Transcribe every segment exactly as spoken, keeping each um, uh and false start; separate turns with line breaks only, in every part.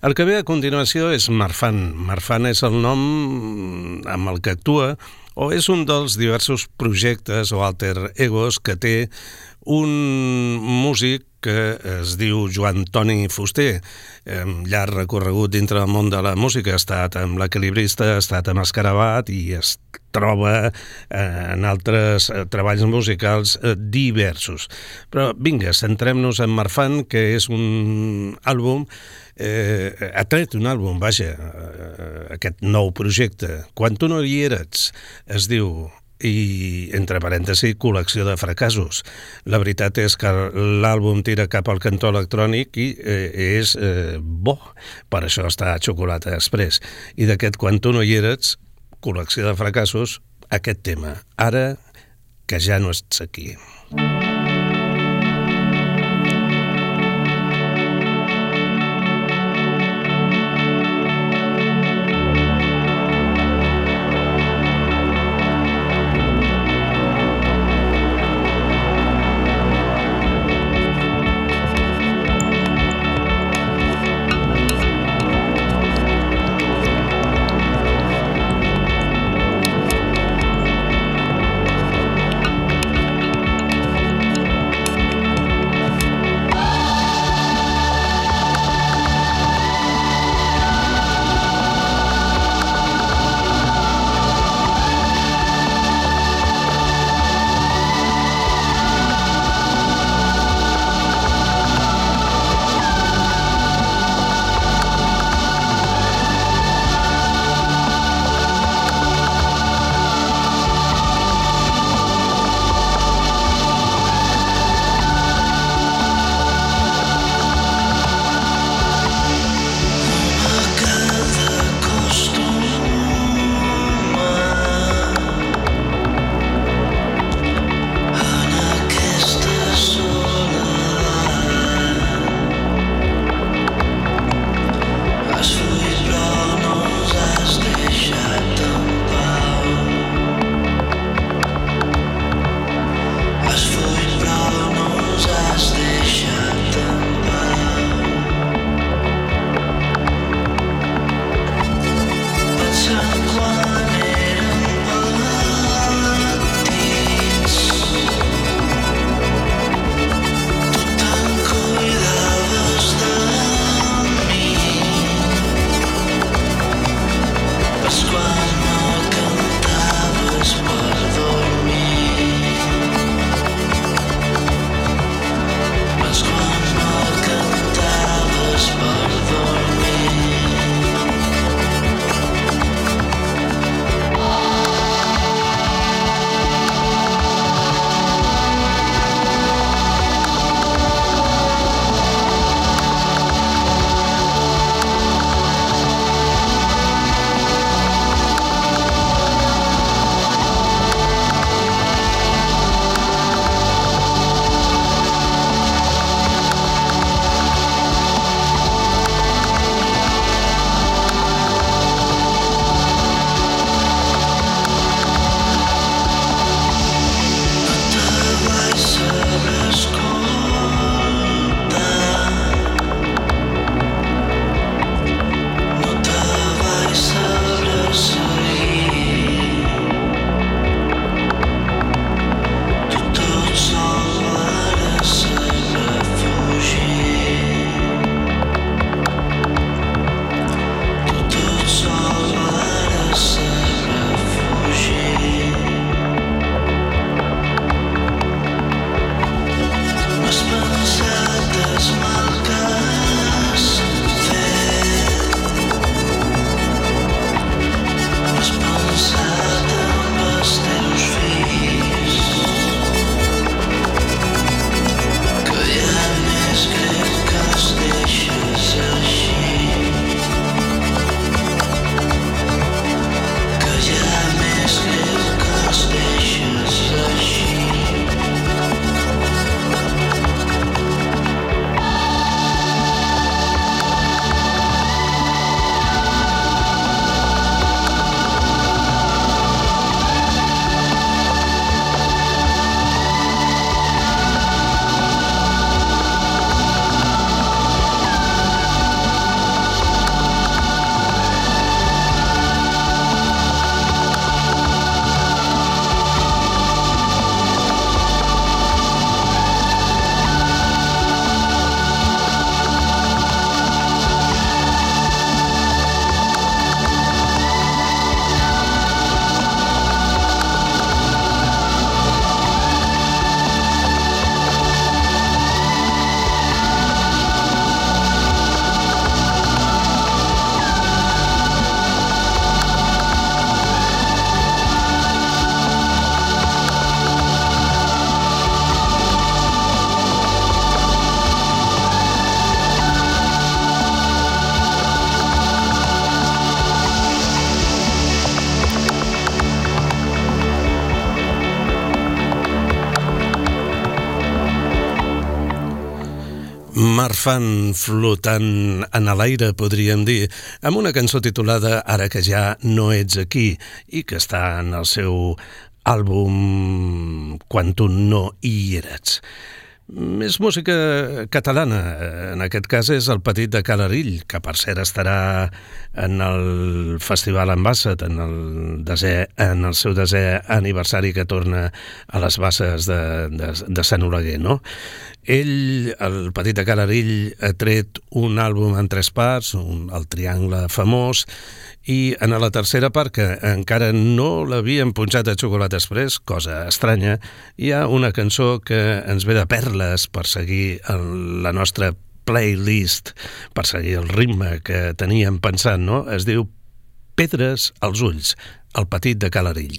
El que ve a continuació és Marfan. Marfan és el nom amb el que actua o és un dels diversos projectes o alter egos que té un músic que es diu Joan Toni Fuster, llarg recorregut dintre del món de la música, ha estat amb l'Equilibrista, ha estat amb Escarabat i es troba en altres treballs musicals diversos. Però vinga, centrem-nos en Marfan, que és un àlbum, eh, ha tret un àlbum, vaja, aquest nou projecte. Quan tu no hi eres, es diu, i entre parèntesis, col·lecció de fracassos. La veritat és que l'àlbum tira cap al cantó electrònic i eh, és eh, bo, per això està a Xocolata Express. I d'aquest Quan tu no hi eres, col·lecció de fracassos, aquest tema, Ara que ja no ets aquí. Marfan flotant en l'aire, podríem dir, amb una cançó titulada Ara que ja no ets aquí i que està en el seu àlbum Quan tu no hi eres. És música catalana, en aquest cas és el Petit de Calarill, que per cert estarà en el Festival Ambassat, en el, desè, en el seu desè aniversari que torna a les Basses de, de, de Sant Oleguer, no? Ell, el Petit de Calarill, ha tret un àlbum en tres parts, un, el Triangle famós, i en la tercera part, que encara no l'havien punxat a Xocolata Express, cosa estranya, hi ha una cançó que ens ve de perles per seguir la nostra playlist, per seguir el ritme que teníem pensant, no? Es diu Pedres als ulls, el Petit de Calarill.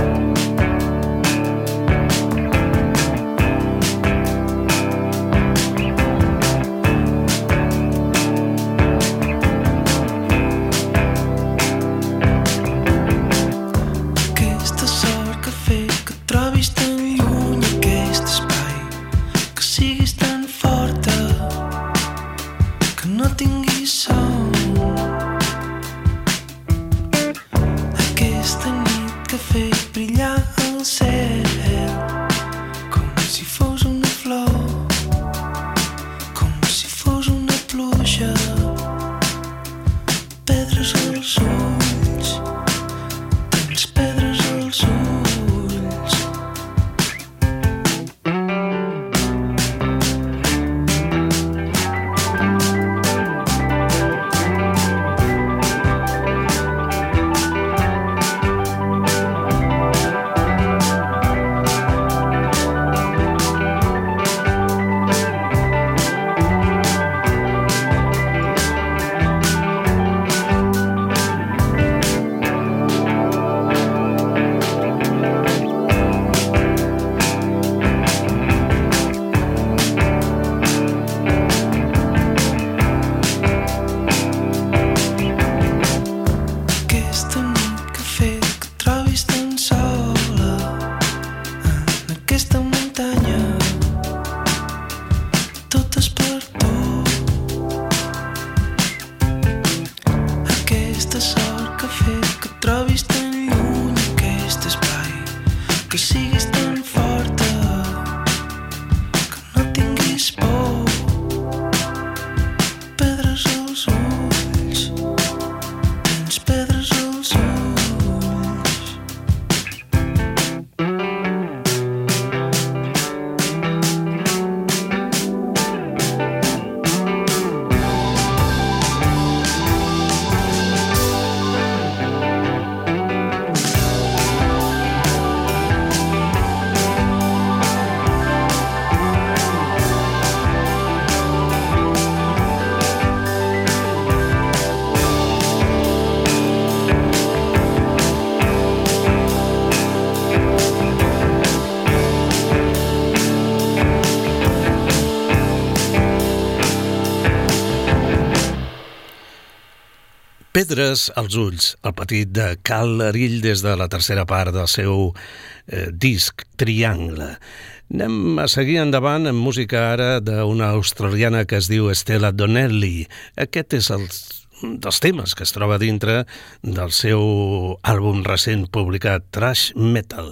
Pedres als ulls, el Petit de Calarill des de la tercera part del seu eh, disc Triangle. Anem a seguir endavant amb música ara d'una australiana que es diu Stella Donnelly. Aquest és el, un dels temes que es troba dintre del seu àlbum recent publicat, Thrash Metal.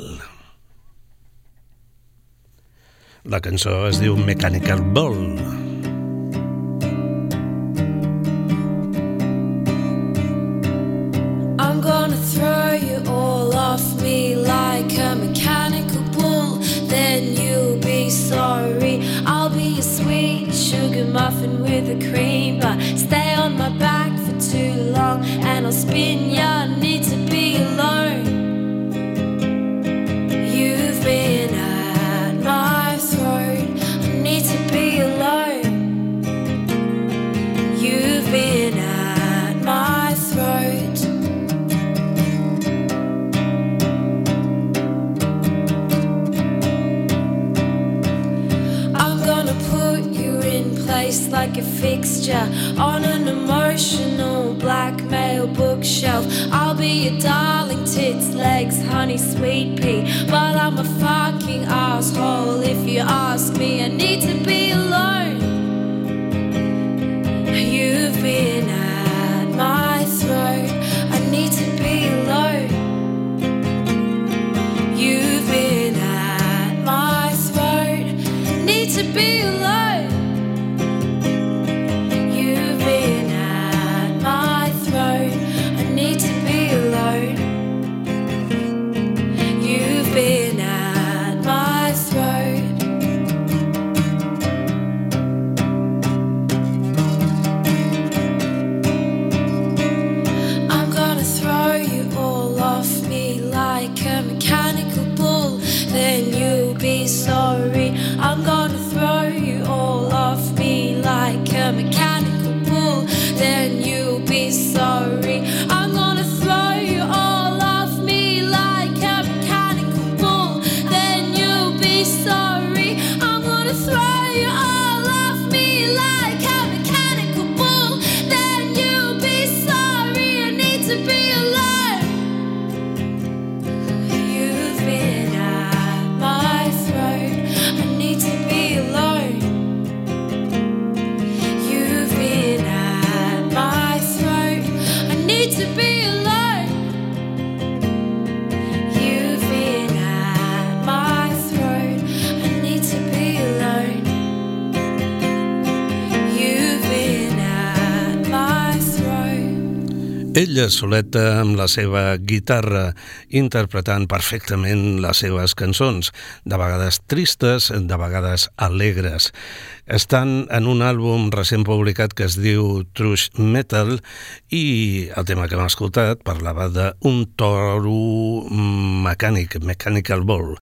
La cançó es diu Mechanical Ball.
I'm gonna throw you all off me like a mechanical bull. Then you'll be sorry. I'll be a sweet sugar muffin with a cream, but stay on my back for too long and I'll spin ya. Need to be alone. You've been at my throat. I need to be alone. You've been at my throat. Like a fixture on an emotional blackmail bookshelf. I'll be your darling tits, legs, honey, sweet pea, but I'm a fucking asshole if you ask me. I need to be alone.
Ella soleta amb la seva guitarra interpretant perfectament les seves cançons, de vegades tristes, de vegades alegres. Estan en un àlbum recent publicat que es diu Thrush Metal i el tema que hem escoltat parlava d'un toro mecànic, Mechanical Bull.